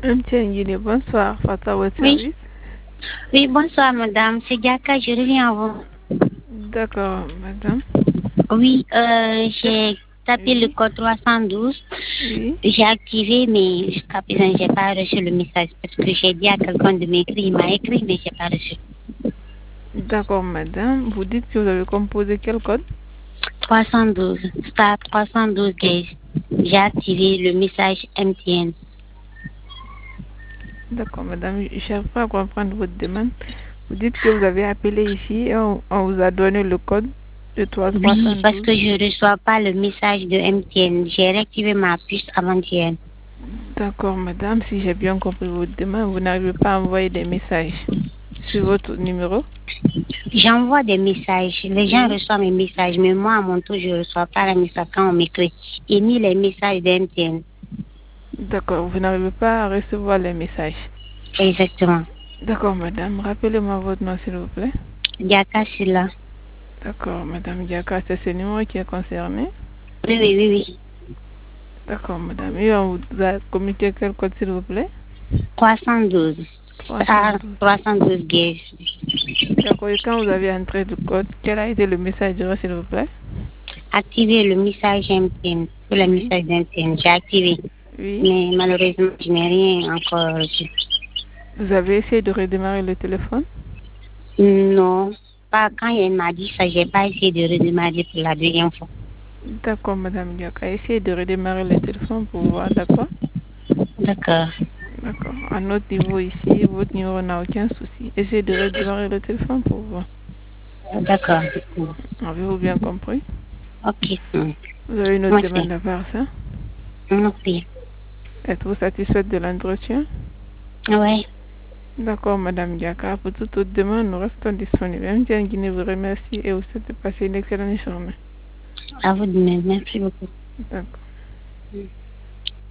Guinée, bonsoir. Fata, votre Oui, service. oui, bonsoir madame, c'est Diaka, je reviens à vous. D'accord, madame. Oui, Quel- j'ai tapé le Oui, code 312, oui. j'ai activé, mais jusqu'à présent, j'ai pas reçu le message parce que j'ai dit à quelqu'un de m'écrire, il m'a écrit, mais j'ai pas reçu. D'accord, madame. Vous dites que vous avez composé quel code? 312, star 312 days. J'ai activé le message MTN. D'accord, madame. Je cherche pas à comprendre votre demande. Vous dites que vous avez appelé ici et on vous a donné le code de Oui, parce 312. que je reçois pas le message de MTN. J'ai réactivé ma puce avant-hier. D'accord, madame. Si j'ai bien compris votre demande, vous n'arrivez pas à envoyer des messages sur votre numéro? J'envoie des messages. Les gens Oui. reçoivent mes messages, mais moi, à mon tour, je ne reçois pas les messages quand on m'écrit. Et ni les messages d'MTN. D'accord, vous n'arrivez pas à recevoir les messages. Exactement. D'accord, madame. Rappelez-moi votre nom, s'il vous plaît. Diaka Silla. D'accord, madame Diaka, c'est ce numéro qui est concerné. Oui, oui, oui, oui. D'accord, madame. Et on vous a communiqué quel code, s'il vous plaît? 312. Star 312. 312 gauge. D'accord, et quand vous avez entré le code, quel a été le message, s'il vous plaît? Activer le message MTN. Pour le Oui, message d'MTN. J'ai activé. oui. Mais malheureusement, je n'ai rien encore reçu. Vous avez essayé de redémarrer le téléphone? Non. Pas quand elle m'a dit ça, j'ai pas essayé de redémarrer pour la deuxième fois. D'accord, madame Diaka. Essayez de redémarrer le téléphone pour voir, d'accord? D'accord. D'accord. À notre niveau ici, votre numéro n'a aucun souci. Essayez de redémarrer le téléphone pour voir. D'accord. Avez-vous bien compris? Ok. Vous avez une autre Moi, c'est. demande à part ça? Merci. Êtes-vous satisfaite de l'entretien? Ouais. D'accord, madame Diaka. Pour toute autre demande, nous restons disponibles. MTN Guinée vous remercie et vous souhaite de passer une excellente journée. À vous de même. Merci beaucoup. D'accord.